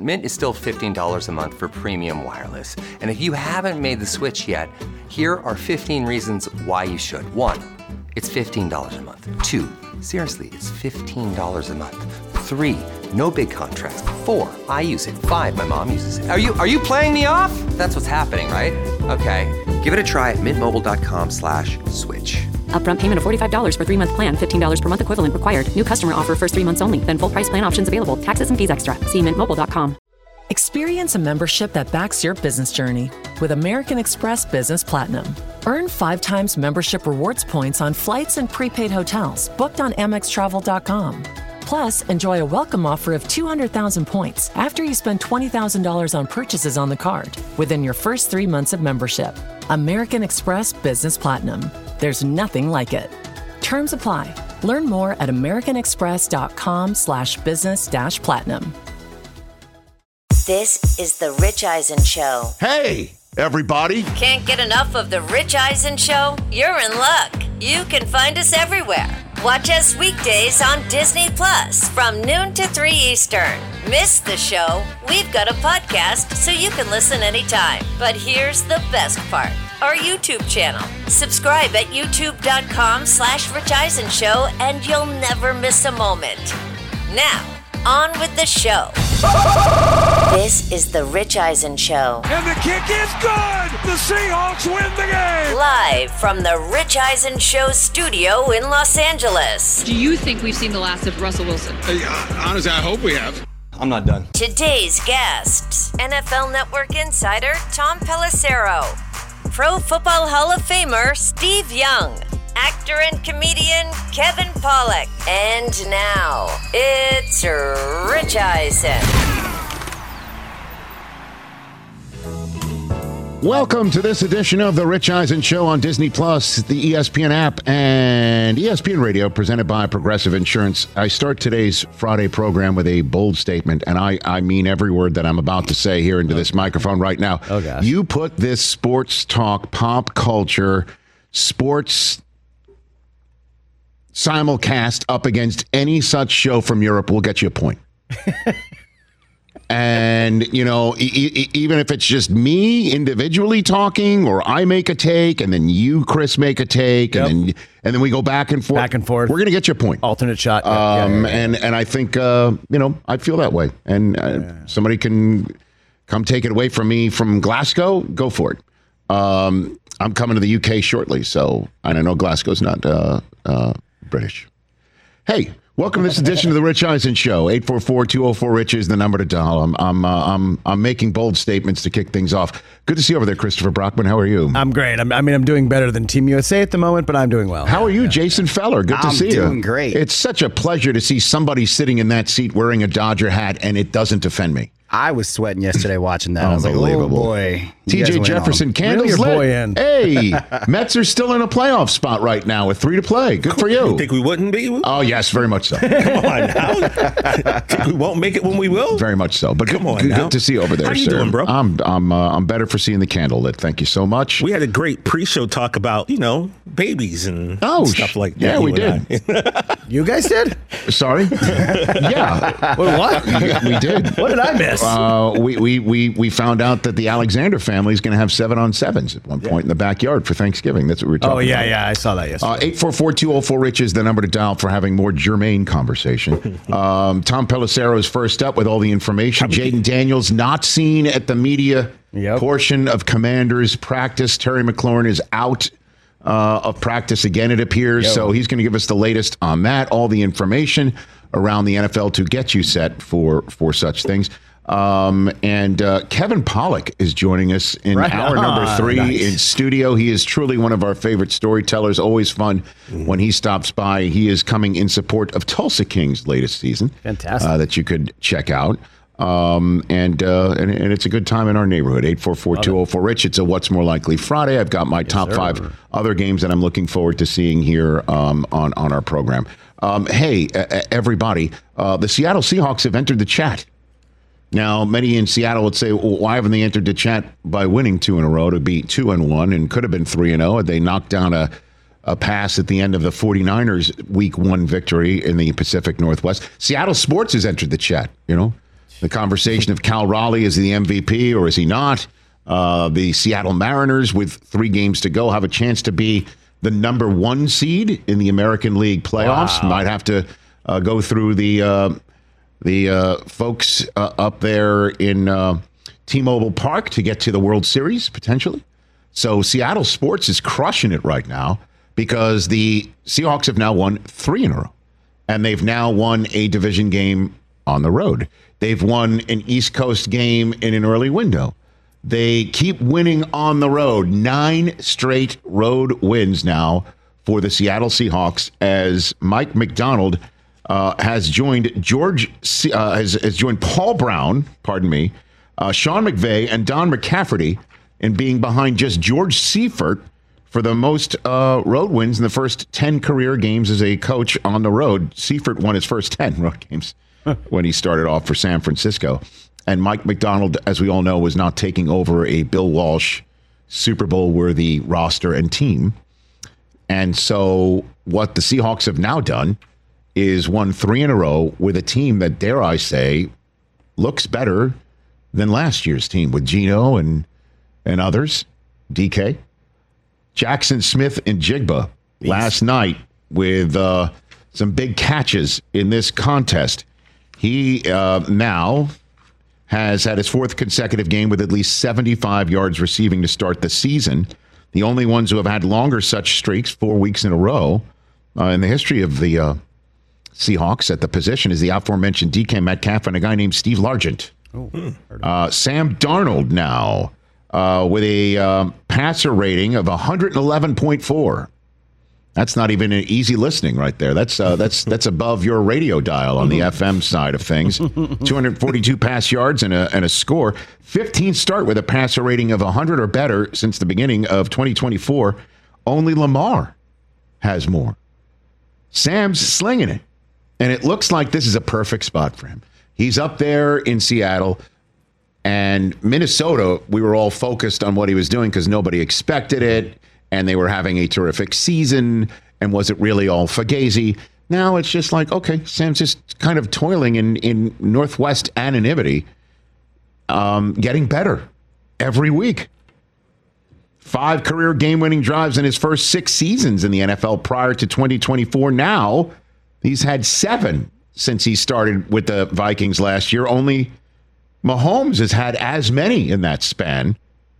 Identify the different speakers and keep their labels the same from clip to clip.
Speaker 1: Mint is still $15 a month for premium wireless. And if you haven't made the switch yet, here are 15 reasons why you should. 1, it's $15 a month. 2, seriously, it's $15 a month. 3, no big contracts. 4, I use it. 5, my mom uses it. Are you playing me off? That's what's happening, right? Okay, give it a try at mintmobile.com/switch.
Speaker 2: Upfront payment of $45 for 3-month plan. $15 per month equivalent required. New customer offer first 3 months only. Then full price plan options available. Taxes and fees extra. See mintmobile.com.
Speaker 3: Experience a membership that backs your business journey with American Express Business Platinum. Earn 5 times membership rewards points on flights and prepaid hotels booked on AmexTravel.com. Plus, enjoy a welcome offer of 200,000 points after you spend $20,000 on purchases on the card within your first 3 months of membership. American Express Business Platinum. There's nothing like it. Terms apply. Learn more at americanexpress.com/business-platinum.
Speaker 4: This is The Rich Eisen Show.
Speaker 5: Hey, everybody.
Speaker 4: Can't get enough of The Rich Eisen Show? You're in luck. You can find us everywhere. Watch us weekdays on Disney Plus from noon to 3 Eastern. Miss the show? We've got a podcast so you can listen anytime. But here's the best part. Our YouTube channel. Subscribe at youtube.com/Rich Eisen Show and you'll never miss a moment. Now, on with the show. This is The Rich Eisen Show.
Speaker 6: And the kick is good! The Seahawks win the game!
Speaker 4: Live from The Rich Eisen Show studio in Los Angeles.
Speaker 7: Do you think we've seen the last of Russell Wilson?
Speaker 6: Honestly, I hope we have.
Speaker 8: I'm not done.
Speaker 4: Today's guests, NFL Network insider Tom Pelissero, Pro Football Hall of Famer Steve Young, actor and comedian Kevin Pollak, and now it's Rich Eisen.
Speaker 5: Welcome to this edition of The Rich Eisen Show on Disney Plus, the ESPN app, and ESPN Radio, presented by Progressive Insurance. I start today's Friday program with a bold statement, and I mean every word that I'm about to say here into this microphone right now.
Speaker 8: Oh, gosh.
Speaker 5: You put this sports talk, pop culture, sports simulcast up against any such show from Europe, we'll get you a point. And, you know, even if it's just me individually talking, or I make a take and then you, Chris, make a take, and then we go back and forth.
Speaker 8: Back and forth.
Speaker 5: We're going to get you a point.
Speaker 8: Alternate shot.
Speaker 5: And I think, you know, I feel that way. And somebody can come take it away from me from Glasgow. Go for it. I'm coming to the UK shortly, so and I know Glasgow's not British. Hey. Welcome to this edition of the Rich Eisen Show. 844-204-RICH is the number to dial. I'm making bold statements to kick things off. Good to see you over there, Christopher Brockman. How are you?
Speaker 8: I'm great. I'm doing better than Team USA at the moment, but I'm doing well.
Speaker 5: How are you, Jason Feller? Good to see you.
Speaker 9: I'm doing great.
Speaker 5: It's such a pleasure to see somebody sitting in that seat wearing a Dodger hat, and it doesn't offend me.
Speaker 9: I was sweating yesterday watching that. I was like, oh boy.
Speaker 5: TJ Jefferson, candles lit.
Speaker 8: Boy in.
Speaker 5: Hey, Mets are still in a playoff spot right now with 3 to play. Good for you.
Speaker 10: You think we wouldn't be?
Speaker 5: Oh, yes, very much so.
Speaker 10: Come on now. Think we won't make it when we will?
Speaker 5: Very much so. But
Speaker 10: come on now.
Speaker 5: Good to see you over there,
Speaker 10: How you
Speaker 5: sir.
Speaker 10: doing, bro?
Speaker 5: I'm better for seeing the candle lit. Thank you so much.
Speaker 10: We had a great pre-show talk about, you know, babies and stuff like that.
Speaker 5: Yeah, we did.
Speaker 8: You guys did?
Speaker 5: Sorry? Yeah.
Speaker 8: What?
Speaker 5: We did.
Speaker 8: What did I miss?
Speaker 5: We found out that the Alexander family is going to have 7-on-7s at one point in the backyard for Thanksgiving. That's what we were talking about.
Speaker 8: Yeah, I saw that yesterday.
Speaker 5: 844-204-RICH is the number to dial for having more germane conversation. Tom Pelissero is first up with all the information. Jaden Daniels not seen at the media portion of Commanders practice. Terry McLaurin is out of practice again, it appears. So he's going to give us the latest on that, all the information around the NFL to get you set for such things. And Kevin Pollak is joining us in hour number 3 in studio. He is truly one of our favorite storytellers. Always fun when he stops by. He is coming in support of Tulsa King's latest season.
Speaker 8: Fantastic.
Speaker 5: That you could check out. And it's a good time in our neighborhood. 844-204-RICH. It's a What's More Likely Friday. I've got my top 5 other games that I'm looking forward to seeing here on our program. Hey, everybody, the Seattle Seahawks have entered the chat. Now, many in Seattle would say, well, why haven't they entered the chat by winning 2 in a row to be 2-1 and could have been 3-0 had they knocked down a pass at the end of the 49ers Week 1 victory in the Pacific Northwest? Seattle Sports has entered the chat, you know. The conversation of Cal Raleigh, is he the MVP or is he not? The Seattle Mariners, with 3 games to go, have a chance to be the number 1 seed in the American League playoffs. Wow. Might have to go through the folks up there in T-Mobile Park to get to the World Series, potentially. So Seattle sports is crushing it right now because the Seahawks have now won 3 in a row. And they've now won a division game on the road. They've won an East Coast game in an early window. They keep winning on the road. 9 straight road wins now for the Seattle Seahawks as Mike Macdonald has joined has joined Paul Brown, Sean McVay and Don McCafferty in being behind just George Seifert for the most road wins in the first 10 career games as a coach on the road. Seifert won his first 10 road games when he started off for San Francisco. And Mike Macdonald, as we all know, was not taking over a Bill Walsh Super Bowl-worthy roster and team. And so what the Seahawks have now done is won 3 in a row with a team that, dare I say, looks better than last year's team with Geno and others, DK. Jackson Smith and Jigba last night with some big catches in this contest. He now has had his 4th consecutive game with at least 75 yards receiving to start the season. The only ones who have had longer such streaks, 4 weeks in a row, in the history of the Seahawks at the position is the aforementioned DK Metcalf and a guy named Steve Largent. Sam Darnold now with a passer rating of 111.4. That's not even an easy listening right there. That's above your radio dial on the FM side of things. 242 pass yards and a score. 15th start with a passer rating of 100 or better since the beginning of 2024. Only Lamar has more. Sam's slinging it. And it looks like this is a perfect spot for him. He's up there in Seattle. And Minnesota, we were all focused on what he was doing because nobody expected it. And they were having a terrific season. And was it really all fugazi? Now it's just like, okay, Sam's just kind of toiling in Northwest anonymity, getting better every week. 5 career game-winning drives in his first 6 seasons in the NFL prior to 2024. Now he's had 7 since he started with the Vikings last year. Only Mahomes has had as many in that span.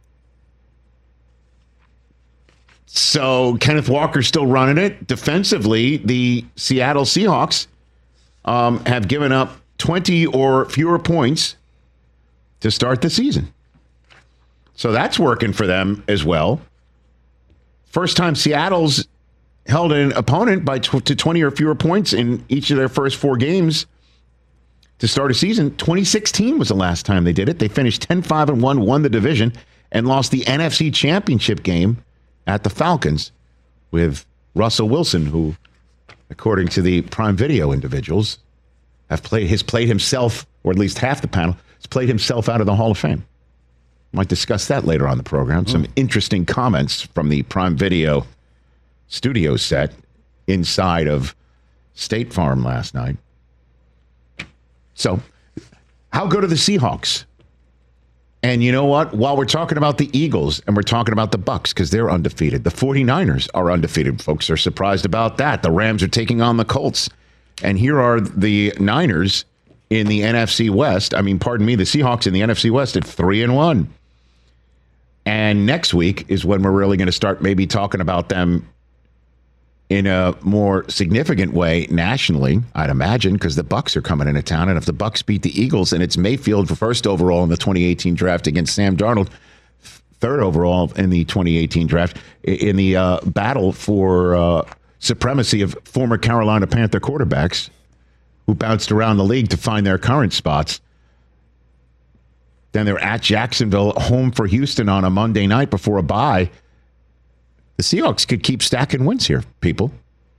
Speaker 5: So Kenneth Walker's still running it. Defensively, the Seattle Seahawks have given up 20 or fewer points to start the season. So that's working for them as well. First time Seattle's held an opponent to 20 or fewer points in each of their first 4 games to start a season. 2016 was the last time they did it. They finished 10-5-1, won the division, and lost the NFC Championship game at the Falcons with Russell Wilson, who, according to the Prime Video individuals, has played himself, or at least half the panel, has played himself out of the Hall of Fame. Might discuss that later on the program. Some interesting comments from the Prime Video studio set inside of State Farm last night. So, how good are the Seahawks? And you know what? While we're talking about the Eagles and we're talking about the Bucs because they're undefeated, the 49ers are undefeated. Folks are surprised about that. The Rams are taking on the Colts. And here are the Niners in the NFC West. The Seahawks in the NFC West at 3-1. And next week is when we're really going to start maybe talking about them in a more significant way nationally, I'd imagine, because the Bucs are coming into town. And if the Bucs beat the Eagles, and it's Mayfield for first overall in the 2018 draft against Sam Darnold, 3rd overall in the 2018 draft, in the battle for supremacy of former Carolina Panther quarterbacks who bounced around the league to find their current spots. Then they're at Jacksonville, home for Houston on a Monday night before a bye. The Seahawks could keep stacking wins here, people.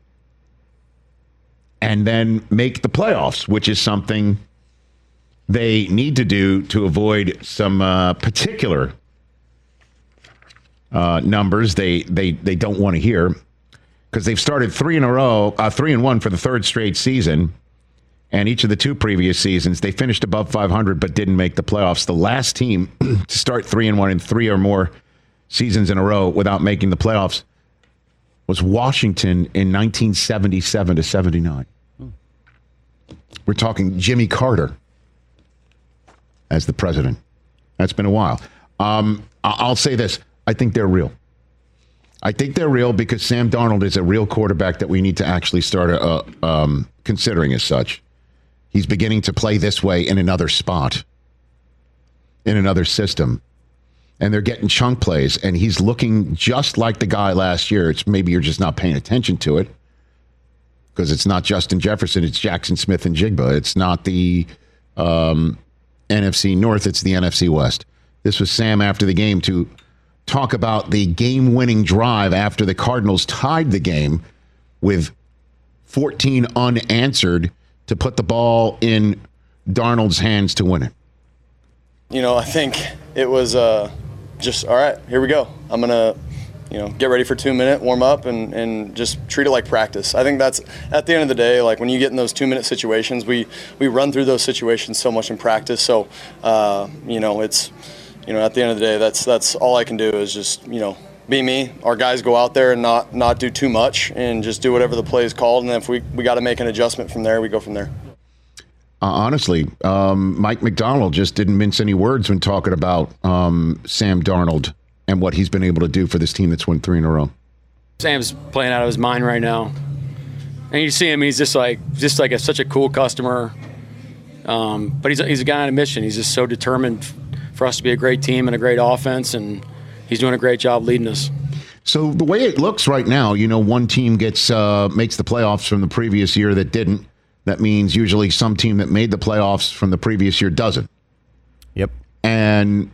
Speaker 5: And then make the playoffs, which is something they need to do to avoid some particular numbers they don't want to hear, because they've started 3 in a row, 3-1 for the 3rd straight season. And each of the 2 previous seasons, they finished above 500 but didn't make the playoffs. The last team to start 3-1 in 3 or more seasons in a row without making the playoffs was Washington in 1977 to 79. We're talking Jimmy Carter as the president. That's been a while. I'll say this. I think they're real. I think they're real because Sam Darnold is a real quarterback that we need to actually start considering as such. He's beginning to play this way in another spot, in another system. And they're getting chunk plays, and he's looking just like the guy last year. It's maybe you're just not paying attention to it because it's not Justin Jefferson, it's Jackson Smith and Jigba. It's not the NFC North, it's the NFC West. This was Sam after the game to talk about the game-winning drive after the Cardinals tied the game with 14 unanswered to put the ball in Darnold's hands to win it.
Speaker 11: You know, I think it was just, all right, here we go. I'm going to, get ready for 2-minute, warm up, and just treat it like practice. I think that's, at the end of the day, like when you get in those 2-minute situations, we run through those situations so much in practice. So, it's, at the end of the day, that's all I can do is just, be me. Our guys go out there and not do too much and just do whatever the play is called. And then if we got to make an adjustment from there, we go from there.
Speaker 5: Honestly, Mike McDonald just didn't mince any words when talking about Sam Darnold and what he's been able to do for this team that's won 3 in a row.
Speaker 12: Sam's playing out of his mind right now, and you see him. He's just like such a cool customer. But he's a guy on a mission. He's just so determined for us to be a great team and a great offense, and he's doing a great job leading us.
Speaker 5: So the way it looks right now, one team makes the playoffs from the previous year that didn't. That means usually some team that made the playoffs from the previous year doesn't.
Speaker 8: Yep.
Speaker 5: And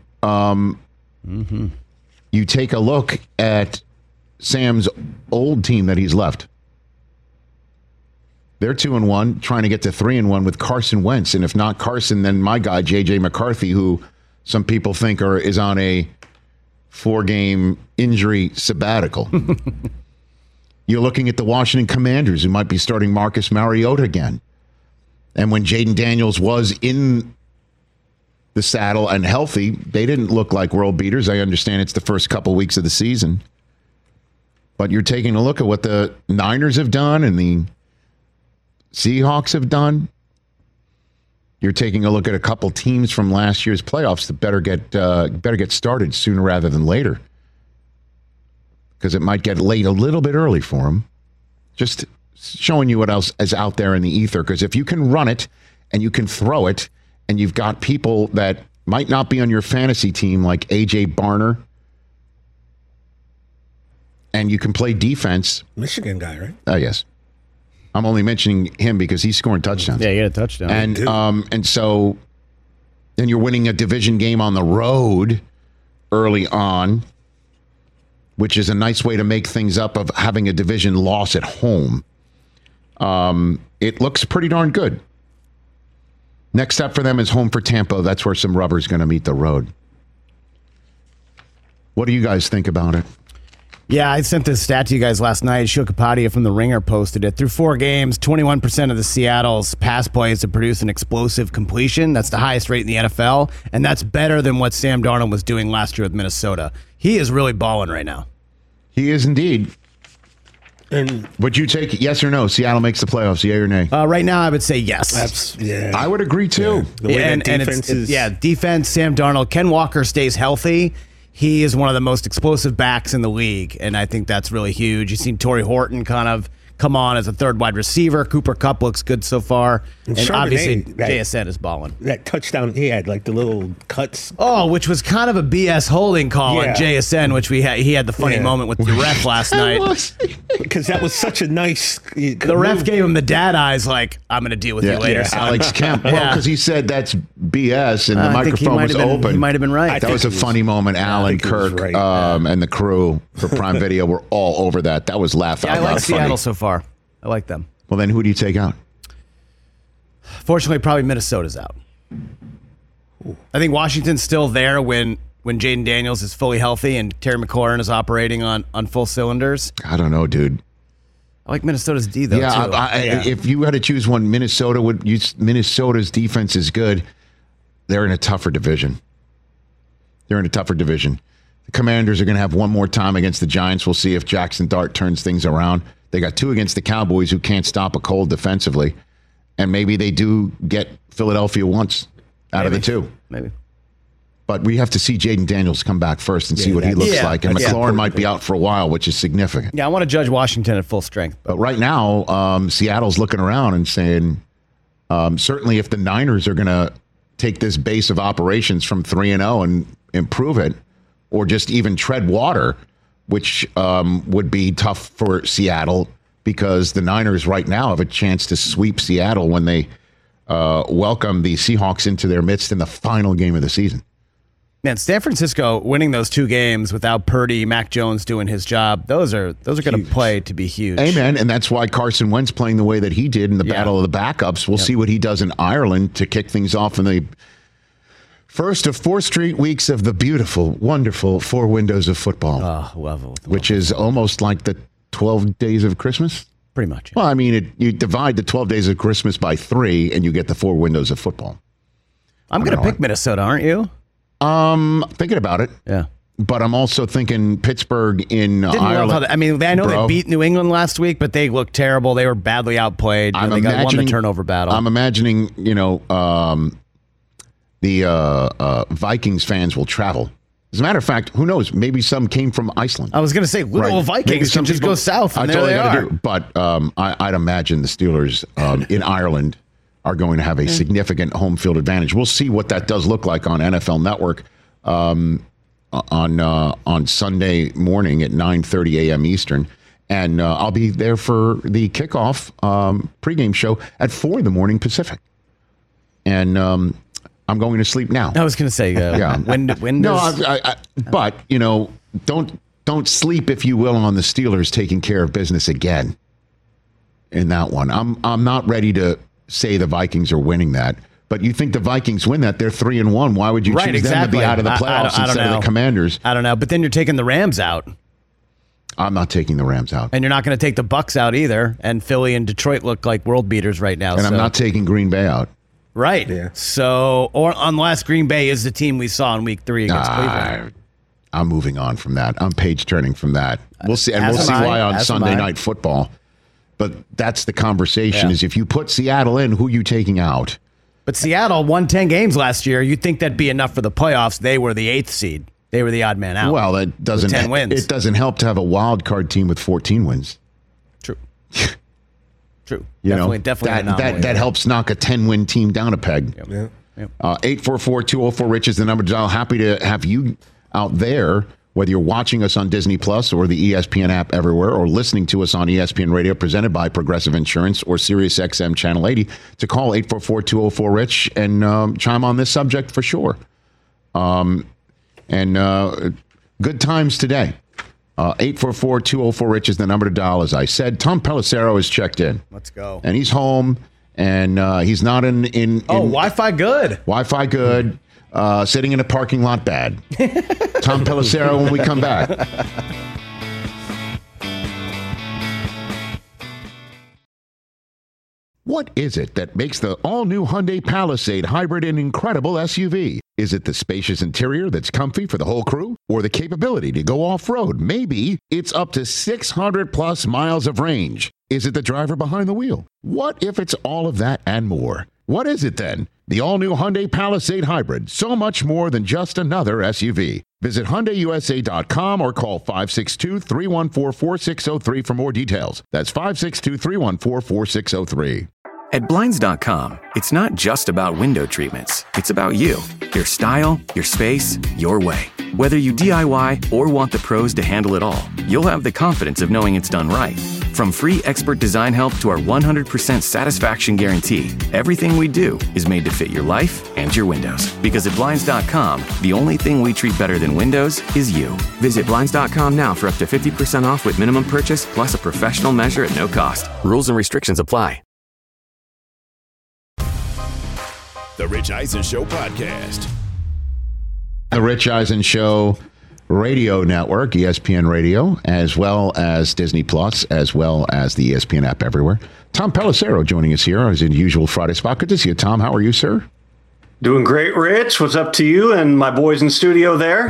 Speaker 5: you take a look at Sam's old team that he's left. They're 2-1, trying to get to 3-1 with Carson Wentz. And if not Carson, then my guy, J.J. McCarthy, who some people think is on a 4-game injury sabbatical. You're looking at the Washington Commanders, who might be starting Marcus Mariota again. And when Jaden Daniels was in the saddle and healthy, they didn't look like world beaters. I understand it's the first couple weeks of the season. But you're taking a look at what the Niners have done and the Seahawks have done. You're taking a look at a couple teams from last year's playoffs that better get started sooner rather than later, because it might get late a little bit early for them. Just showing you what else is out there in the ether, because if you can run it and you can throw it and you've got people that might not be on your fantasy team like A.J. Barner, and you can play defense.
Speaker 10: Michigan guy, right?
Speaker 5: Oh, yes. I'm only mentioning him because he's scoring touchdowns.
Speaker 8: Yeah, he had a touchdown.
Speaker 5: And so then you're winning a division game on the road early on, which is a nice way to make things up of having a division loss at home. It looks pretty darn good. Next up for them is home for Tampa. That's where some rubber's going to meet the road. What do you guys think about it?
Speaker 8: Yeah, I sent this stat to you guys last night. Shil Kapadia from The Ringer posted it. Through 4 games, 21% of the Seattle's pass plays have produced an explosive completion. That's the highest rate in the NFL, and that's better than what Sam Darnold was doing last year with Minnesota. He is really balling right now.
Speaker 5: He is indeed. And would you take it, yes or no? Seattle makes the playoffs, yay or nay?
Speaker 8: Right now, I would say yes.
Speaker 5: I would agree too.
Speaker 10: Yeah. The way that defense is...
Speaker 8: defense, Sam Darnold. Ken Walker stays healthy. He is one of the most explosive backs in the league, and I think that's really huge. You've seen Torrey Horton kind of come on as a third wide receiver. Cooper Kupp looks good so far. And obviously, JSN is balling.
Speaker 10: That touchdown he had, like the little cuts.
Speaker 8: Oh, which was kind of a BS holding call on JSN, which he had the funny moment with the ref last night.
Speaker 10: Because that was such a nice...
Speaker 8: The ref gave him the dad eyes like, I'm going to deal with you later.
Speaker 5: Alex Kemp. Well, because he said that's BS and the microphone was open.
Speaker 8: He might have been right.
Speaker 5: That was a funny moment. Alan, Kirk, and the crew for Prime Video were all over that. That was laugh out loud.
Speaker 8: I like Seattle so far. I like them.
Speaker 5: Well, then who do you take out?
Speaker 8: Fortunately, probably Minnesota's out. I think Washington's still there when Jaden Daniels is fully healthy and Terry McLaurin is operating on full cylinders.
Speaker 5: I don't know, dude.
Speaker 8: I like Minnesota's D, though, too.
Speaker 5: If you had to choose one, Minnesota's defense is good. They're in a tougher division. The Commanders are going to have one more time against the Giants. We'll see if Jackson Dart turns things around. They got 2 against the Cowboys, who can't stop a cold defensively. And maybe they do get Philadelphia once out of the 2.
Speaker 8: Maybe.
Speaker 5: But we have to see Jaden Daniels come back first and see what he looks like. And McLaurin might be out for a while, which is significant.
Speaker 8: Yeah, I want to judge Washington at full strength.
Speaker 5: But right now, Seattle's looking around and saying, certainly if the Niners are going to take this base of operations from 3-0 and improve it, or just even tread water, which would be tough for Seattle, because the Niners right now have a chance to sweep Seattle when they welcome the Seahawks into their midst in the final game of the season.
Speaker 8: Man, San Francisco winning those 2 games without Purdy, Mac Jones doing his job, those are going to play to be huge.
Speaker 5: Amen, and that's why Carson Wentz playing the way that he did in the battle of the backups. We'll see what he does in Ireland to kick things off in the first of 4 straight weeks of the beautiful, wonderful 4 windows of football.
Speaker 8: Oh, love it.
Speaker 5: Which is almost like the 12 days of Christmas?
Speaker 8: Pretty much.
Speaker 5: Yeah. Well, I mean, you divide the 12 days of Christmas by 3, and you get the 4 windows of football.
Speaker 8: I'm going to pick Minnesota, aren't you?
Speaker 5: Thinking about it.
Speaker 8: Yeah.
Speaker 5: But I'm also thinking Pittsburgh in Ireland.
Speaker 8: I know they beat New England last week, but they looked terrible. They were badly outplayed. They won the turnover battle.
Speaker 5: I'm imagining, the Vikings fans will travel. As a matter of fact, who knows? Maybe some came from Iceland.
Speaker 8: I was going to say, little Vikings can just go south, and there they are.
Speaker 5: But I'd imagine the Steelers in Ireland are going to have a significant home field advantage. We'll see what that does look like on NFL Network on Sunday morning at 9:30 a.m. Eastern. And I'll be there for the kickoff pregame show at 4 in the morning Pacific. And I'm going to sleep now.
Speaker 8: I was going to say, when
Speaker 5: but don't sleep, if you will, on the Steelers taking care of business again in that one. I'm not ready to say the Vikings are winning that, but you think the Vikings win that? They're 3-1. Why would you choose them to be out of the playoffs instead of the Commanders?
Speaker 8: I don't know, but then you're taking the Rams out.
Speaker 5: I'm not taking the Rams out,
Speaker 8: and you're not going to take the Bucks out either. And Philly and Detroit look like world beaters right now.
Speaker 5: And I'm not taking Green Bay out.
Speaker 8: Right. Yeah. So, or unless Green Bay is the team we saw in Week 3 against Cleveland.
Speaker 5: I'm moving on from that. I'm page turning from that. We'll see, and we'll see why on Sunday Night Football. But that's the conversation: is if you put Seattle in, who are you taking out?
Speaker 8: But Seattle won 10 games last year. You'd think that'd be enough for the playoffs. They were the 8th seed. They were the odd man out.
Speaker 5: Well, that doesn't.
Speaker 8: 10 wins.
Speaker 5: It doesn't help to have a wild card team with 14 wins.
Speaker 8: True. True.
Speaker 5: Definitely that helps knock a 10-win team down a peg.
Speaker 8: Yep.
Speaker 5: 844-204-RICH is the number to dial. Happy to have you out there, whether you're watching us on Disney Plus or the ESPN app everywhere, or listening to us on ESPN Radio, presented by Progressive Insurance or Sirius XM Channel 80, to call 844-204-RICH and chime on this subject for sure. Good times today. 844-204-RICH is the number to dial, as I said. Tom Pelissero is checked in.
Speaker 8: Let's go.
Speaker 5: And he's home, and he's not in
Speaker 8: Wi-Fi good.
Speaker 5: Wi-Fi good. Sitting in a parking lot bad. Tom Pelissero when we come back. What is it that makes the all-new Hyundai Palisade hybrid an incredible SUV? Is it the spacious interior that's comfy for the whole crew? Or the capability to go off-road? Maybe it's up to 600-plus miles of range. Is it the driver behind the wheel? What if it's all of that and more? What is it then? The all-new Hyundai Palisade Hybrid. So much more than just another SUV. Visit HyundaiUSA.com or call 562-314-4603 for more details. That's 562-314-4603.
Speaker 13: At Blinds.com, it's not just about window treatments. It's about you, your style, your space, your way. Whether you DIY or want the pros to handle it all, you'll have the confidence of knowing it's done right. From free expert design help to our 100% satisfaction guarantee, everything we do is made to fit your life and your windows. Because at Blinds.com, the only thing we treat better than windows is you. Visit Blinds.com now for up to 50% off with minimum purchase plus a professional measure at no cost. Rules and restrictions apply.
Speaker 14: The Rich Eisen Show podcast.
Speaker 5: The Rich Eisen Show. radio network, ESPN Radio, as well as Disney Plus, as well as the ESPN app everywhere. Tom Pelissero joining us here as in usual Friday spot. Good to see you, Tom. How are you, sir?
Speaker 14: Doing great, Rich. What's up to you and my boys in studio there?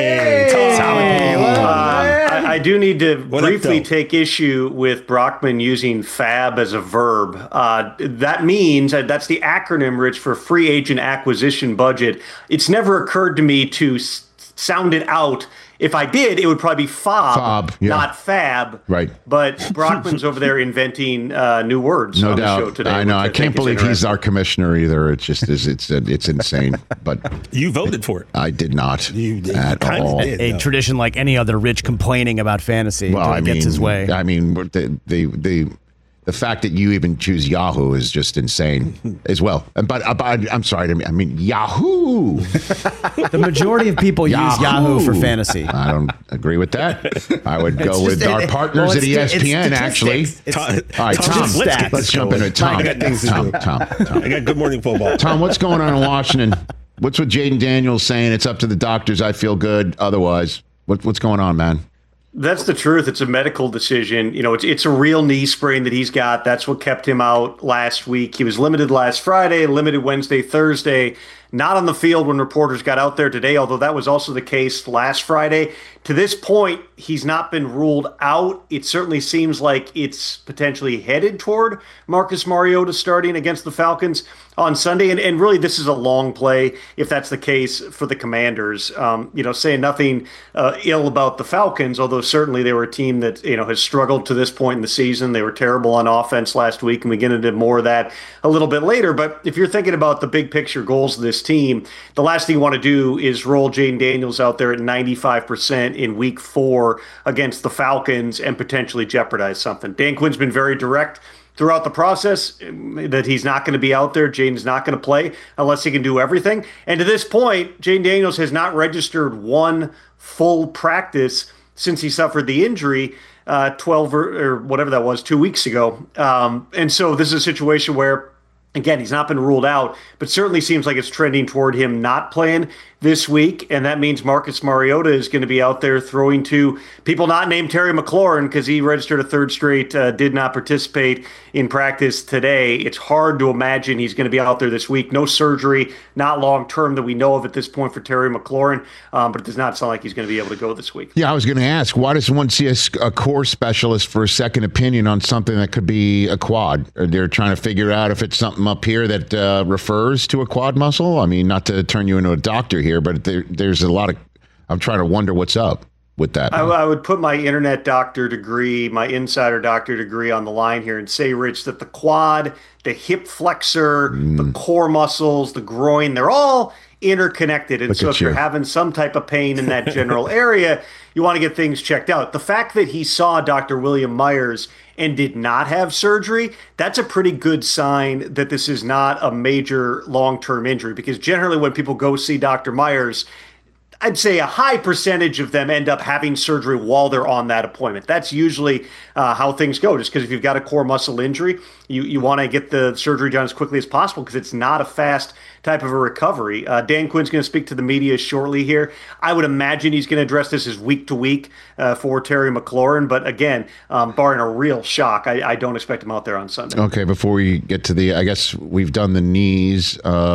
Speaker 14: I do need to briefly take issue with Brockman using FAB as a verb. That means, that's the acronym, Rich, for free agent acquisition budget. It's never occurred to me to sound it out. If I did, it would probably be FOB, not FAB.
Speaker 5: Right.
Speaker 14: But Brockman's over there inventing new words on the show today.
Speaker 5: I know. I can't believe he's our commissioner either. It just is. It's insane. But
Speaker 10: you voted for it.
Speaker 5: I did not at all.
Speaker 8: A tradition like any other Rich complaining about fantasy until he gets his way.
Speaker 5: I mean, the fact that you even choose Yahoo is just insane as well. But I'm sorry. I mean, Yahoo.
Speaker 8: The majority of people use Yahoo for fantasy.
Speaker 5: I don't agree with that. I would go with our partners at ESPN, actually. All right, Tom, let's jump into it. Tom.
Speaker 10: I got things to do.
Speaker 5: Tom.
Speaker 10: I got Good Morning Football.
Speaker 5: Tom, what's going on in Washington? What's with Jaden Daniels saying it's up to the doctors? I feel good. Otherwise, what's going on, man?
Speaker 14: That's the truth. It's a medical decision. You know, it's a real knee sprain that he's got. That's what kept him out last week. He was limited last Friday, limited Wednesday, Thursday, not on the field when reporters got out there today, although that was also the case last Friday. To this point, he's not been ruled out. It certainly seems like it's potentially headed toward Marcus Mariota starting against the Falcons on Sunday. And really, this is a long play, if that's the case, for the Commanders. Saying nothing ill about the Falcons, although certainly they were a team that, has struggled to this point in the season. They were terrible on offense last week, and we get into more of that a little bit later. But if you're thinking about the big picture goals of this team, the last thing you want to do is roll Jaden Daniels out there at 95% in week 4 against the Falcons and potentially jeopardize something. Dan Quinn's been very direct throughout the process that he's not going to be out there. Jaden's not going to play unless he can do everything. And to this point, Jaden Daniels has not registered one full practice since he suffered the injury 12 or whatever that was, 2 weeks ago. And so this is a situation where, again, he's not been ruled out, but certainly seems like it's trending toward him not playing this week, and that means Marcus Mariota is going to be out there throwing to people not named Terry McLaurin because he registered a third straight, did not participate in practice today. It's hard to imagine he's going to be out there this week. No surgery, not long-term that we know of at this point for Terry McLaurin, but it does not sound like he's going to be able to go this week.
Speaker 5: Yeah, I was going to ask, why does one see a core specialist for a second opinion on something that could be a quad? They're trying to figure out if it's something up here that refers to a quad muscle. I mean, not to turn you into a doctor here, but there's a lot of, I'm trying to wonder what's up with that.
Speaker 14: I would put my internet doctor degree, my insider doctor degree on the line here and say, Rich, that the quad, the hip flexor, the core muscles, the groin, they're all interconnected. And so if you're having some type of pain in that general area, you want to get things checked out. The fact that he saw Dr. William Myers and did not have surgery, that's a pretty good sign that this is not a major long-term injury, because generally when people go see Dr. Myers, I'd say a high percentage of them end up having surgery while they're on that appointment. That's usually how things go, just because if you've got a core muscle injury, you want to get the surgery done as quickly as possible because it's not a fast type of a recovery. Dan Quinn's going to speak to the media shortly here. I would imagine he's going to address this as week to week for Terry McLaurin. But again, barring a real shock, I don't expect him out there on Sunday.
Speaker 5: Okay, before we get to I guess we've done the knees.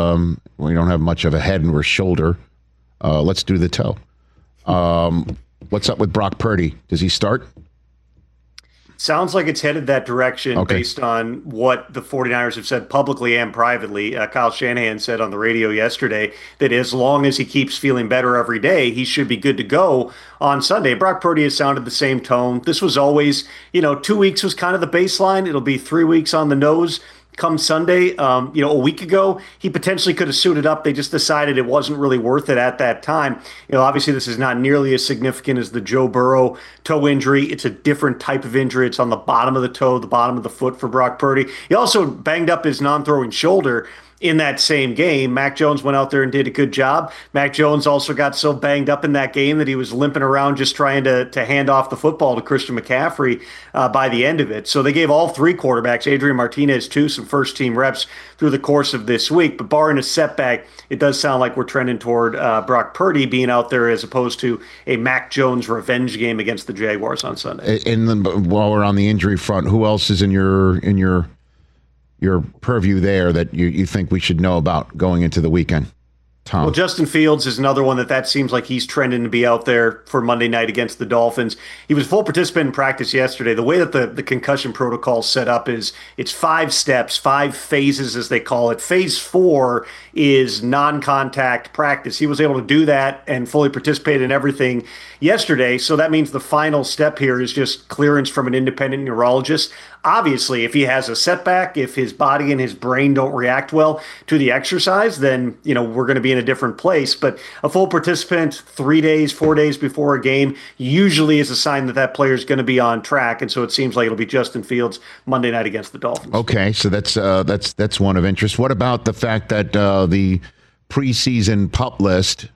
Speaker 5: We don't have much of a head and shoulder. Let's do the toe. What's up with Brock Purdy? Does he start?
Speaker 14: Sounds like it's headed that direction based on what the 49ers have said publicly and privately. Kyle Shanahan said on the radio yesterday that as long as he keeps feeling better every day, he should be good to go on Sunday. Brock Purdy has sounded the same tone. This was always, 2 weeks was kind of the baseline. It'll be 3 weeks on the nose come Sunday. A week ago, he potentially could have suited up. They just decided it wasn't really worth it at that time. Obviously this is not nearly as significant as the Joe Burrow toe injury. It's a different type of injury. It's on the bottom of the toe, the bottom of the foot for Brock Purdy. He also banged up his non-throwing shoulder in that same game. Mac Jones went out there and did a good job. Mac Jones also got so banged up in that game that he was limping around just trying to hand off the football to Christian McCaffrey by the end of it. So they gave all three quarterbacks, Adrian Martinez too, some first-team reps through the course of this week. But barring a setback, it does sound like we're trending toward Brock Purdy being out there as opposed to a Mac Jones revenge game against the Jaguars on Sunday.
Speaker 5: And then while we're on the injury front, who else is in your purview there that you think we should know about going into the weekend? Tom.
Speaker 14: Well, Justin Fields is another one that seems like he's trending to be out there for Monday night against the Dolphins. He was a full participant in practice yesterday. The way that the concussion protocol is set up is it's 5 steps, 5 phases as they call it. Phase 4 is non-contact practice. He was able to do that and fully participate in everything yesterday. So that means the final step here is just clearance from an independent neurologist. Obviously, if he has a setback, if his body and his brain don't react well to the exercise, then we're going to be in a different place. But a full participant 3 days, 4 days before a game usually is a sign that player is going to be on track. And so it seems like it'll be Justin Fields Monday night against the Dolphins.
Speaker 5: Okay, so that's one of interest. What about the fact that the preseason PUP list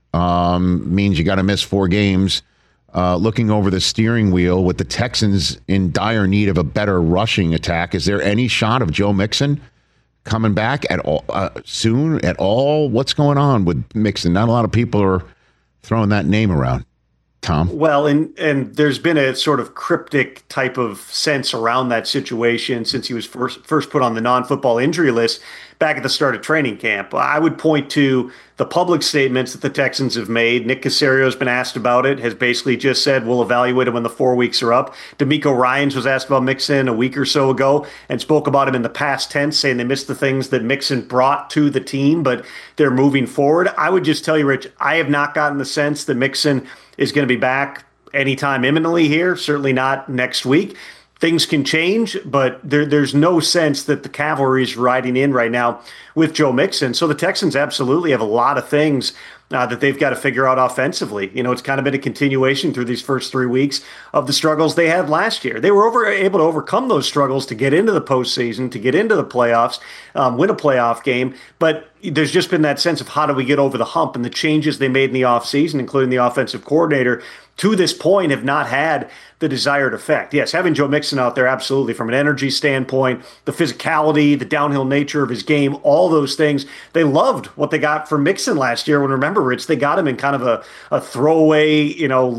Speaker 5: means you got to miss 4 games? Looking over the steering wheel with the Texans in dire need of a better rushing attack, is there any shot of Joe Mixon coming back at all soon at all? What's going on with Mixon? Not a lot of people are throwing that name around. Tom?
Speaker 14: Well, and there's been a sort of cryptic type of sense around that situation since he was first put on the non-football injury list back at the start of training camp. I would point to the public statements that the Texans have made. Nick Caserio has been asked about it, has basically just said, we'll evaluate him when the 4 weeks are up. DeMeco Ryans was asked about Mixon a week or so ago and spoke about him in the past tense, saying they missed the things that Mixon brought to the team, but they're moving forward. I would just tell you, Rich, I have not gotten the sense that Mixon is going to be back anytime imminently here, certainly not next week. Things can change, but there's no sense that the cavalry is riding in right now with Joe Mixon. So the Texans absolutely have a lot of things that they've got to figure out offensively. It's kind of been a continuation through these first 3 weeks of the struggles they had last year. They were able to overcome those struggles to get into the postseason, to get into the playoffs, win a playoff game. But there's just been that sense of how do we get over the hump, and the changes they made in the offseason, including the offensive coordinator, to this point have not had the desired effect. Yes, having Joe Mixon out there, absolutely, from an energy standpoint, the physicality, the downhill nature of his game, all those things. They loved what they got from Mixon last year. When, remember, Rich, they got him in kind of a throwaway,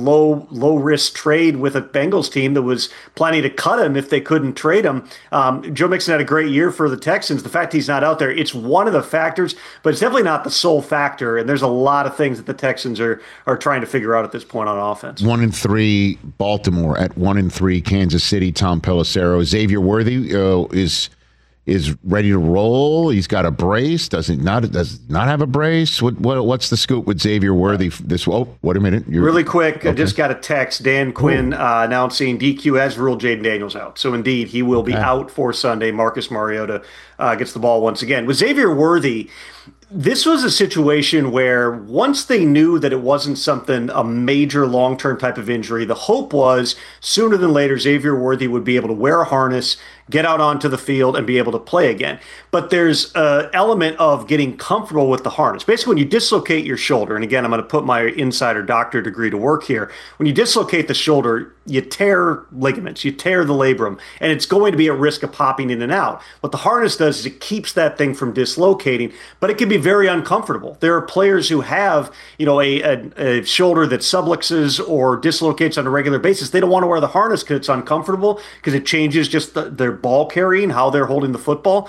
Speaker 14: low risk trade with a Bengals team that was planning to cut him if they couldn't trade him. Joe Mixon had a great year for the Texans. The fact he's not out there, it's one of the factors, but it's definitely not the sole factor. And there's a lot of things that the Texans are trying to figure out at this point on offense.
Speaker 5: 1-3 Baltimore at 1-3 Kansas City. Tom Pelissero. Xavier Worthy is ready to roll. He's got a brace. Does not have a brace? What's the scoop with Xavier Worthy? Wait a minute.
Speaker 14: Really quick, okay. I just got a text. Dan Quinn announcing DQ has ruled Jaden Daniels out. So indeed, he will be out for Sunday. Marcus Mariota gets the ball once again. With Xavier Worthy, this was a situation where once they knew that it wasn't a major long-term type of injury, the hope was sooner than later Xavier Worthy would be able to wear a harness, get out onto the field, and be able to play again. But there's an element of getting comfortable with the harness. Basically, when you dislocate your shoulder, and again, I'm going to put my insider doctor degree to work here. When you dislocate the shoulder, you tear ligaments, you tear the labrum, and it's going to be at risk of popping in and out. What the harness does is it keeps that thing from dislocating, but it can be very uncomfortable. There are players who have, a shoulder that subluxes or dislocates on a regular basis. They don't want to wear the harness because it's uncomfortable, because it changes just their ball carrying, how they're holding the football.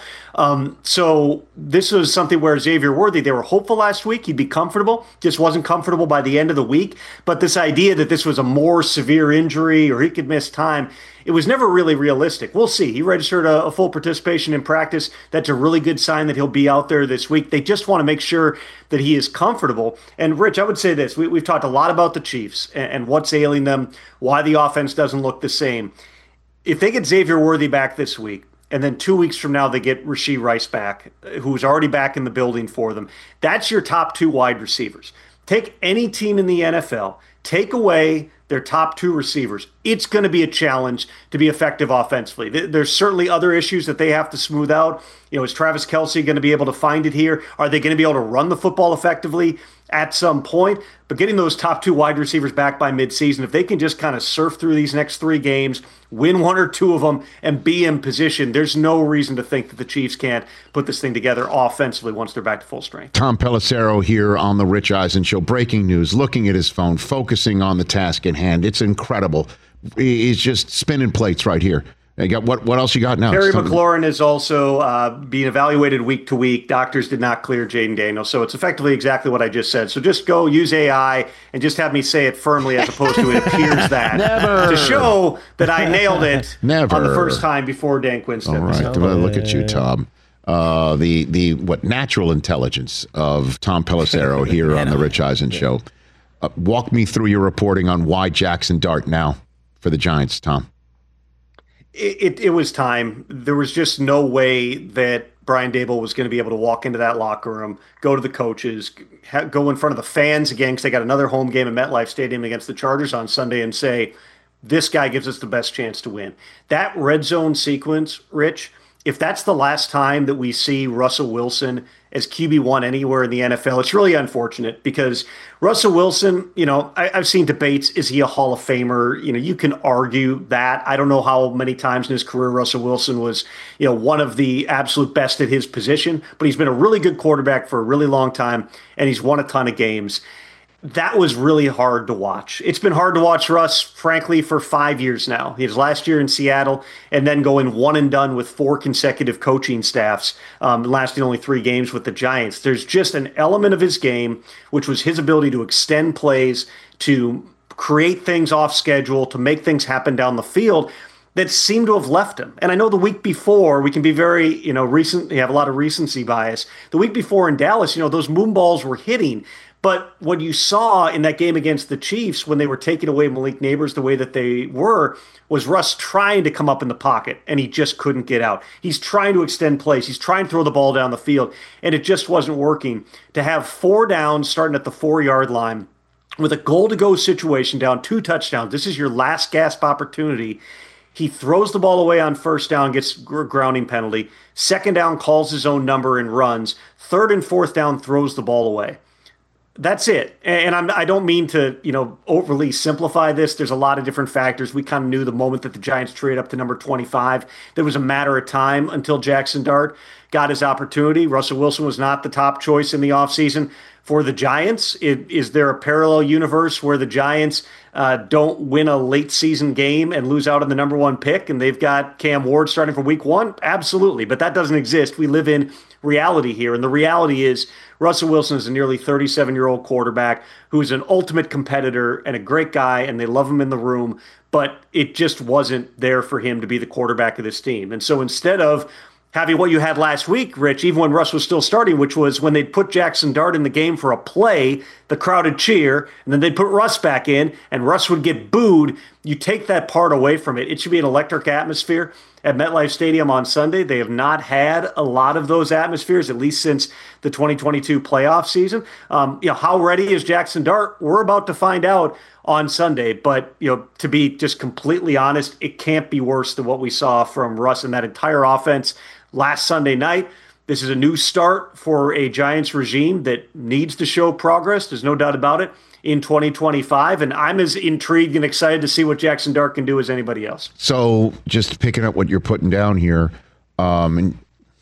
Speaker 14: So this was something where Xavier Worthy, they were hopeful last week he'd be comfortable, just wasn't comfortable by the end of the week. But this idea that this was a more severe injury or he could miss time, it was never really realistic. We'll see. He registered a full participation in practice. That's a really good sign that he'll be out there this week. They just want to make sure that he is comfortable. And Rich, I would say this. We've talked a lot about the Chiefs and what's ailing them, why the offense doesn't look the same. If they get Xavier Worthy back this week, and then 2 weeks from now they get Rashee Rice back, who's already back in the building for them, that's your top 2 wide receivers. Take any team in the NFL, take away their top two receivers, it's going to be a challenge to be effective offensively. There's certainly other issues that they have to smooth out. Is Travis Kelce going to be able to find it here? Are they going to be able to run the football effectively at some point? But getting those top two wide receivers back by midseason, if they can just kind of surf through these next 3 games, win 1 or 2 of them, and be in position, there's no reason to think that the Chiefs can't put this thing together offensively once they're back to full strength.
Speaker 5: Tom Pelissero here on the Rich Eisen Show. Breaking news, looking at his phone, focusing on the task at hand. It's incredible. He's just spinning plates right here. What else you got now?
Speaker 14: Terry McLaurin is also being evaluated week to week. Doctors did not clear Jaden Daniels. So it's effectively exactly what I just said. So just go use AI and just have me say it firmly as opposed to it appears that.
Speaker 5: Never.
Speaker 14: To show that I nailed it
Speaker 5: Never.
Speaker 14: on the first time before Dan Quinn stepped
Speaker 5: All right. Well, look at you, Tom. The natural intelligence of Tom Pelissero here on the Rich Eisen Show. Walk me through your reporting on why Jackson Dart now for the Giants, Tom.
Speaker 14: It was time. There was just no way that Brian Daboll was going to be able to walk into that locker room, go to the coaches, go in front of the fans again because they got another home game at MetLife Stadium against the Chargers on Sunday and say, this guy gives us the best chance to win. That red zone sequence, Rich, if that's the last time that we see Russell Wilson as QB1 anywhere in the NFL, it's really unfortunate because Russell Wilson, I've seen debates, is he a Hall of Famer? You can argue that. I don't know how many times in his career Russell Wilson was, one of the absolute best at his position, but he's been a really good quarterback for a really long time, and he's won a ton of games. That was really hard to watch. It's been hard to watch Russ, frankly, for 5 years now. His last year in Seattle and then going one and done with 4 consecutive coaching staffs, lasting only 3 games with the Giants. There's just an element of his game, which was his ability to extend plays, to create things off schedule, to make things happen down the field that seemed to have left him. And I know the week before, we can be very, recent, you have a lot of recency bias. The week before in Dallas, those moon balls were hitting. But what you saw in that game against the Chiefs when they were taking away Malik Neighbors the way that they were was Russ trying to come up in the pocket, and he just couldn't get out. He's trying to extend plays. He's trying to throw the ball down the field, and it just wasn't working. To have 4 downs starting at the 4-yard line with a goal-to-go situation down 2 touchdowns, this is your last gasp opportunity. He throws the ball away on first down, gets a grounding penalty. Second down, calls his own number and runs. Third and fourth down, throws the ball away. That's it. And I don't mean to, overly simplify this. There's a lot of different factors. We kind of knew the moment that the Giants traded up to number 25, there was a matter of time until Jackson Dart got his opportunity. Russell Wilson was not the top choice in the offseason for the Giants. Is there a parallel universe where the Giants don't win a late season game and lose out on the number 1 pick and they've got Cam Ward starting for week 1? Absolutely. But that doesn't exist. We live in reality here. And the reality is Russell Wilson is a nearly 37-year-old quarterback who is an ultimate competitor and a great guy, and they love him in the room, but it just wasn't there for him to be the quarterback of this team. And so instead of having what you had last week, Rich, even when Russ was still starting, which was when they'd put Jackson Dart in the game for a play, the crowd would cheer, and then they'd put Russ back in, and Russ would get booed. You take that part away from it. It should be an electric atmosphere at MetLife Stadium on Sunday. They have not had a lot of those atmospheres, at least since the 2022 playoff season. How ready is Jackson Dart? We're about to find out on Sunday. But, to be just completely honest, it can't be worse than what we saw from Russ and that entire offense last Sunday night. This is a new start for a Giants regime that needs to show progress. There's no doubt about it in 2025. And I'm as intrigued and excited to see what Jackson Dart can do as anybody else.
Speaker 5: So just picking up what you're putting down here, and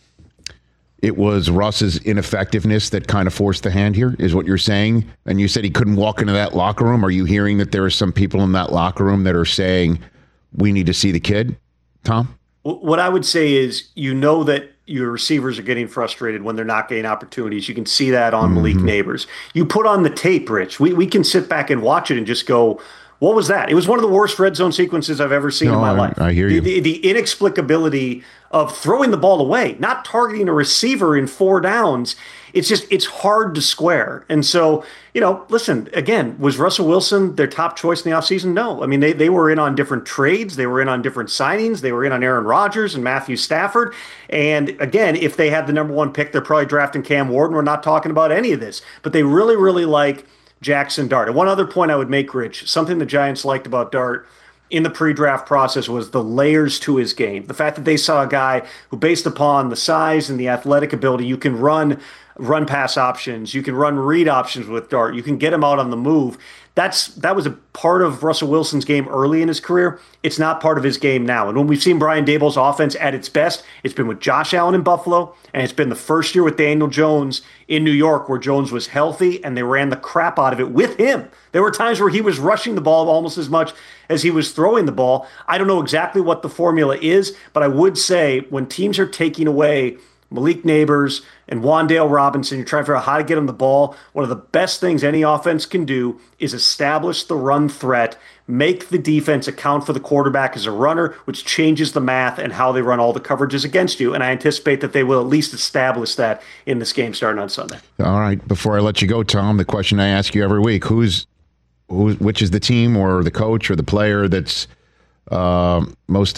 Speaker 5: it was Russ's ineffectiveness that kind of forced the hand here, is what you're saying? And you said he couldn't walk into that locker room. Are you hearing that there are some people in that locker room that are saying, we need to see the kid, Tom?
Speaker 14: What I would say is, that your receivers are getting frustrated when they're not getting opportunities. You can see that on Malik Neighbors. You put on the tape, Rich. We can sit back and watch it and just go, what was that? It was one of the worst red zone sequences I've ever seen in my life.
Speaker 5: I hear you.
Speaker 14: The inexplicability of throwing the ball away, not targeting a receiver in 4 downs. It's hard to square. And so, listen, again, was Russell Wilson their top choice in the offseason? No. I mean, they were in on different trades. They were in on different signings. They were in on Aaron Rodgers and Matthew Stafford. And again, if they had the number 1 pick, they're probably drafting Cam Ward. We're not talking about any of this. But they really, really like Jackson Dart. And one other point I would make, Rich, something the Giants liked about Dart in the pre-draft process was the layers to his game. The fact that they saw a guy who, based upon the size and the athletic ability, you can run pass options, you can run read options with Dart, you can get him out on the move. That was a part of Russell Wilson's game early in his career. It's not part of his game now. And when we've seen Brian Daboll's offense at its best, it's been with Josh Allen in Buffalo, and it's been the first year with Daniel Jones in New York, where Jones was healthy and they ran the crap out of it with him. There were times where he was rushing the ball almost as much as he was throwing the ball. I don't know exactly what the formula is, but I would say when teams are taking away Malik Neighbors and Wan'Dale Robinson, you're trying to figure out how to get them the ball. One of the best things any offense can do is establish the run threat, make the defense account for the quarterback as a runner, which changes the math and how they run all the coverages against you. And I anticipate that they will at least establish that in this game starting on Sunday.
Speaker 5: All right. Before I let you go, Tom, the question I ask you every week, which is the team or the coach or the player that's most,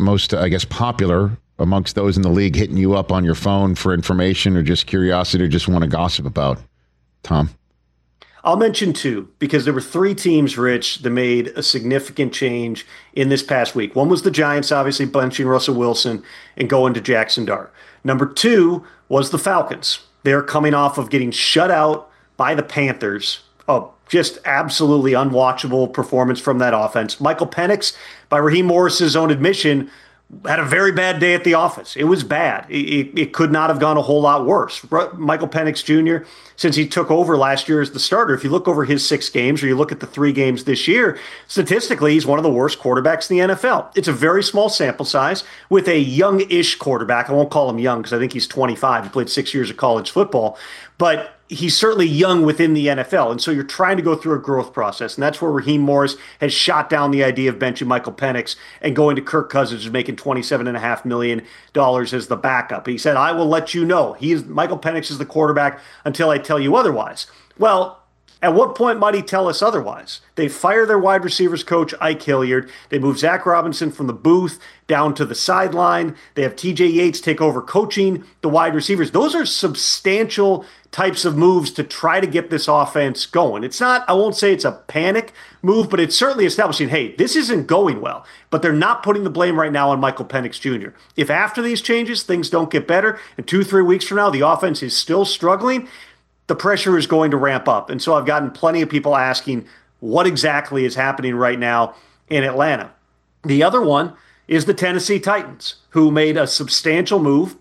Speaker 5: I guess, popular amongst those in the league, hitting you up on your phone for information or just curiosity or just want to gossip about? Tom?
Speaker 14: I'll mention two, because there were three teams, Rich, that made a significant change in this past week. One was the Giants, obviously benching Russell Wilson and going to Jackson Dart. Number two was the Falcons. They're coming off of getting shut out by the Panthers. Just absolutely unwatchable performance from that offense. Michael Penix, by Raheem Morris's own admission, had a very bad day at the office. It was bad. It could not have gone a whole lot worse. Michael Penix Jr., since he took over last year as the starter, if you look over his 6 games or you look at the 3 games this year, statistically, he's one of the worst quarterbacks in the NFL. It's a very small sample size with a young-ish quarterback. I won't call him young because I think he's 25. He played 6 years of college football. But he's certainly young within the NFL, and so you're trying to go through a growth process, and that's where Raheem Morris has shot down the idea of benching Michael Penix and going to Kirk Cousins, who's making $27.5 million as the backup. He said, I will let you know. Michael Penix is the quarterback until I tell you otherwise. Well, at what point might he tell us otherwise? They fire their wide receivers coach, Ike Hilliard. They move Zach Robinson from the booth down to the sideline. They have TJ Yates take over coaching the wide receivers. Those are substantial types of moves to try to get this offense going. It's not, I won't say it's a panic move, but it's certainly establishing, hey, this isn't going well. But they're not putting the blame right now on Michael Penix Jr. If after these changes, things don't get better, and 2-3 weeks from now, the offense is still struggling, the pressure is going to ramp up. And so I've gotten plenty of people asking what exactly is happening right now in Atlanta. The other one is the Tennessee Titans, who made a substantial move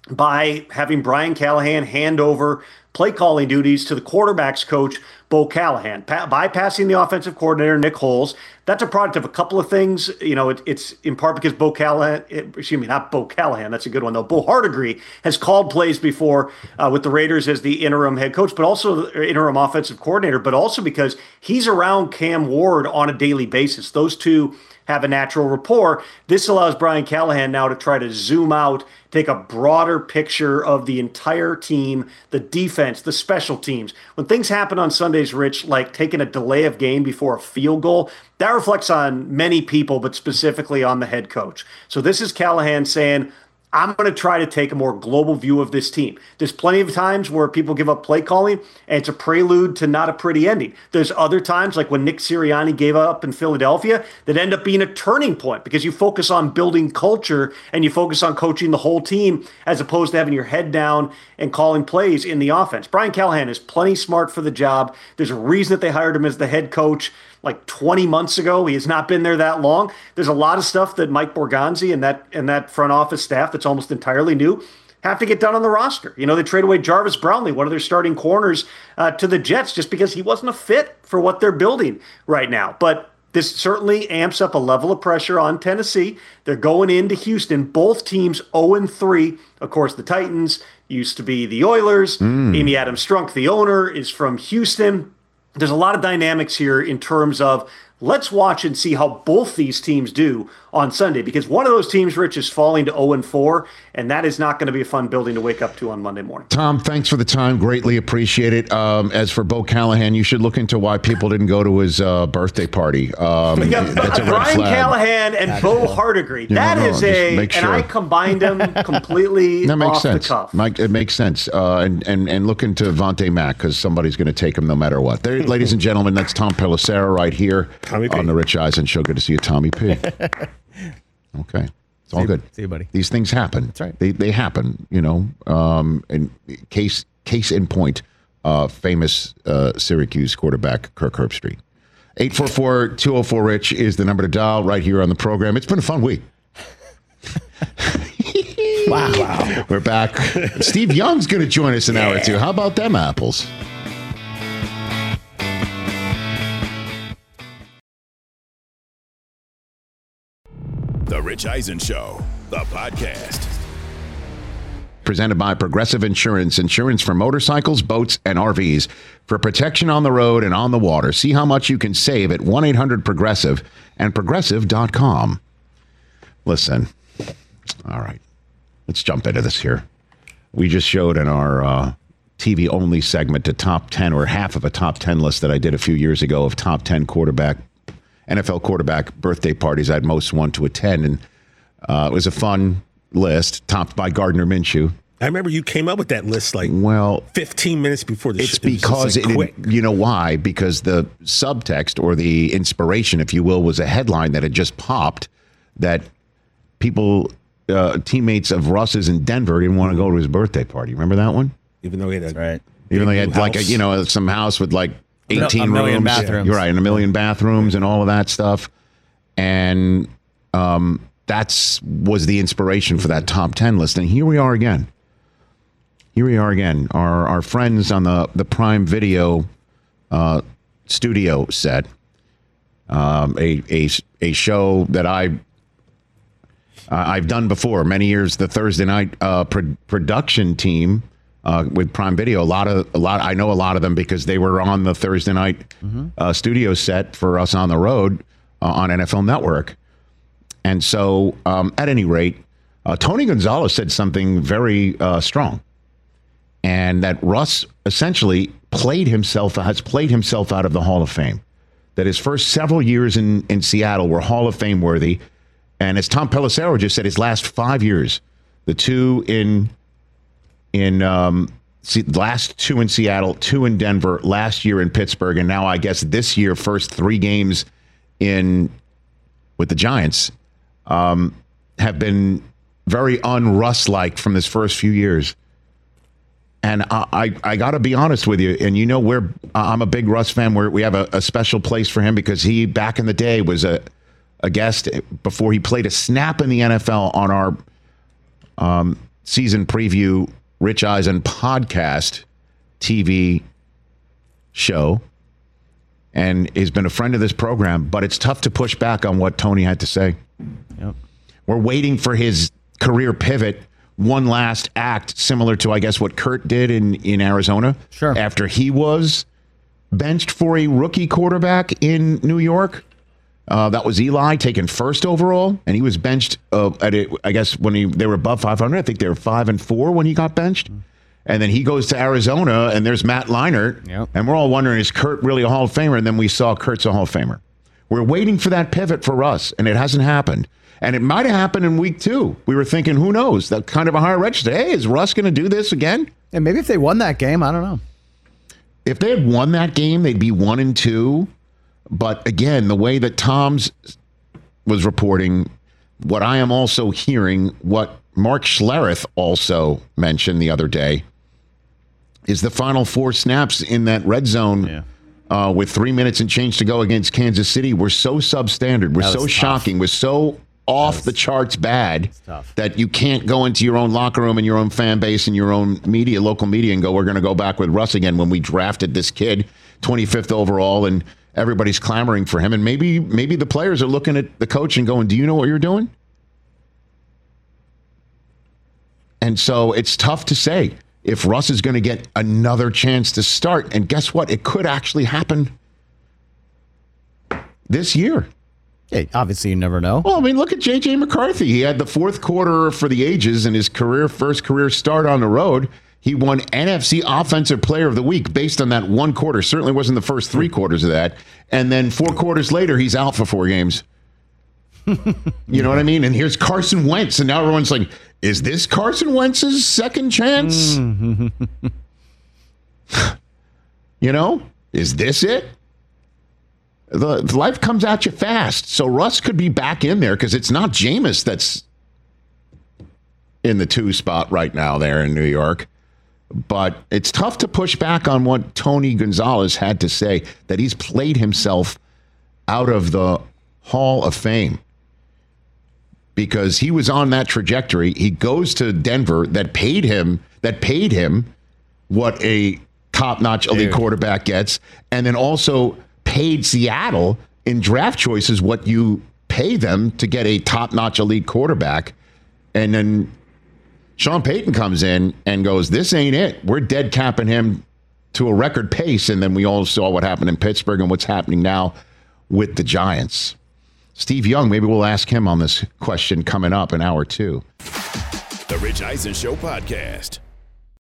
Speaker 14: by having Brian Callahan hand over play calling duties to the quarterback's coach, Bo Callahan, bypassing the offensive coordinator, Nick Foles. That's a product of a couple of things. You know, it's in part because Bo Callahan, that's a good one though. Bo Hardegree has called plays before with the Raiders as the interim head coach, but also the interim offensive coordinator, but also because he's around Cam Ward on a daily basis. Those two have a natural rapport. This allows Brian Callahan now to try to zoom out, take a broader picture of the entire team, the defense, the special teams. When things happen on Sundays, Rich, like taking a delay of game before a field goal, that reflects on many people, but specifically on the head coach. So this is Callahan saying, I'm going to try to take a more global view of this team. There's plenty of times where people give up play calling, and it's a prelude to not a pretty ending. There's other times, like when Nick Sirianni gave up in Philadelphia, that end up being a turning point because you focus on building culture and you focus on coaching the whole team as opposed to having your head down and calling plays in the offense. Brian Callahan is plenty smart for the job. There's a reason that they hired him as the head coach like 20 months ago. He has not been there that long. There's a lot of stuff that Mike Borgonzi and that front office staff that's almost entirely new have to get done on the roster. You know, they trade away Jarvis Brownlee, one of their starting corners, to the Jets just because he wasn't a fit for what they're building right now. But this certainly amps up a level of pressure on Tennessee. They're going into Houston. Both teams 0-3. Of course, the Titans used to be the Oilers. Amy Adams Strunk, the owner, is from Houston. There's a lot of dynamics here in terms of Let's watch and see how both these teams do on Sunday, because one of those teams, Rich, is falling to 0-4, and that is not going to be a fun building to wake up to on Monday morning.
Speaker 5: Tom, thanks for the time. Greatly appreciate it. As for Bo Callahan, you should look into why people didn't go to his birthday party.
Speaker 14: Brian Callahan and Bo Hardigree. And I combined them completely off the cuff.
Speaker 5: It makes sense. And look into Vontae Mack, because somebody's going to take him no matter what. There, ladies and gentlemen, that's Tom Pelissero right here on the Rich Eisen Show. Good to see you, Tommy P. Okay. It's all good.
Speaker 8: See you, buddy.
Speaker 5: These things happen.
Speaker 8: That's right.
Speaker 5: They happen, and case in point, famous Syracuse quarterback Kirk Herbstreit. 844-204-RICH is the number to dial right here on the program. It's been a fun week. Wow. We're back. Steve Young's going to join us an hour or two. How about them apples?
Speaker 15: The Rich Eisen Show, the podcast.
Speaker 5: Presented by Progressive Insurance. Insurance for motorcycles, boats, and RVs. For protection on the road and on the water. See how much you can save at 1-800-PROGRESSIVE and Progressive.com. Listen. All right. Let's jump into this here. We just showed in our TV-only segment a top 10 or half of a top 10 list that I did a few years ago of top 10 NFL quarterback birthday parties I'd most want to attend. And it was a fun list, topped by Gardner Minshew.
Speaker 10: I remember you came up with that list 15 minutes before the show.
Speaker 5: It's because you know why? Because the subtext or the inspiration, if you will, was a headline that had just popped that people, teammates of Russ's in Denver, didn't want to go to his birthday party. Remember that one?
Speaker 10: Even though he had
Speaker 5: even though he had some house with 18 rooms.
Speaker 8: Bathrooms.
Speaker 5: You're right, and 1 million bathrooms and all of that stuff. And that was the inspiration for that top 10 list. And here we are again. Our friends on the Prime Video studio set, a show that I've done before many years. The Thursday night production team with Prime Video. I know a lot of them because they were on the Thursday night studio set for us on the road on NFL Network. And so, at any rate, Tony Gonzalez said something very strong, and that Russ essentially has played himself out of the Hall of Fame. That his first several years in Seattle were Hall of Fame worthy, and as Tom Pelissero just said, his last 5 years, the two last 2 in Seattle, 2 in Denver, last year in Pittsburgh, and now I guess this year, first 3 games with the Giants, have been very un-Russ-like from this first few years. And I got to be honest with you, and I'm a big Russ fan. We have a special place for him because he, back in the day, was a guest before he played a snap in the NFL on our season preview Rich Eisen podcast TV show, and has been a friend of this program, but it's tough to push back on what Tony had to say.
Speaker 8: Yep.
Speaker 5: We're waiting for his career pivot, one last act, similar to, I guess, what Kurt did in Arizona.
Speaker 8: Sure. After
Speaker 5: he was benched for a rookie quarterback in New York. That was Eli, taken first overall, and he was benched I guess when they were above 500. I think they were 5-4 when he got benched. And then he goes to Arizona, and there's Matt Leinart, and we're all wondering, is Kurt really a Hall of Famer? And then we saw Kurt's a Hall of Famer. We're waiting for that pivot for Russ, and it hasn't happened. And it might have happened in week 2. We were thinking, who knows? That kind of a higher register. Hey, is Russ going to do this again?
Speaker 8: And maybe if they won that game, I don't know.
Speaker 5: If they had won that game, they'd be 1-2. But again, the way that Tom's was reporting, what I am also hearing, what Mark Schlereth also mentioned the other day, is the final 4 snaps in that red zone with 3 minutes and change to go against Kansas City were so substandard, were so shocking, was so off the charts bad that you can't go into your own locker room and your own fan base and your own media, local media, and go, we're going to go back with Russ again when we drafted this kid 25th overall and everybody's clamoring for him. And maybe the players are looking at the coach and going, do you know what you're doing? And so it's tough to say if Russ is going to get another chance to start. And guess what? It could actually happen this year.
Speaker 8: Hey, obviously, you never know.
Speaker 5: Well, I mean, look at J.J. McCarthy. He had the fourth quarter for the ages in his first career start on the road. He won NFC Offensive Player of the Week based on that one quarter. Certainly wasn't the first 3 quarters of that. And then 4 quarters later, he's out for 4 games. You know what I mean? And here's Carson Wentz. And now everyone's like, is this Carson Wentz's second chance? You know? Is this it? The life comes at you fast. So Russ could be back in there because it's not Jameis that's in the 2 spot right now there in New York. But it's tough to push back on what Tony Gonzalez had to say, that he's played himself out of the Hall of Fame because he was on that trajectory. He goes to Denver that paid him what a top-notch elite quarterback gets, and then also paid Seattle in draft choices what you pay them to get a top-notch elite quarterback. And then Sean Payton comes in and goes, this ain't it. We're dead capping him to a record pace. And then we all saw what happened in Pittsburgh and what's happening now with the Giants. Steve Young, maybe we'll ask him on this question coming up in hour 2.
Speaker 15: The Rich Eisen Show podcast.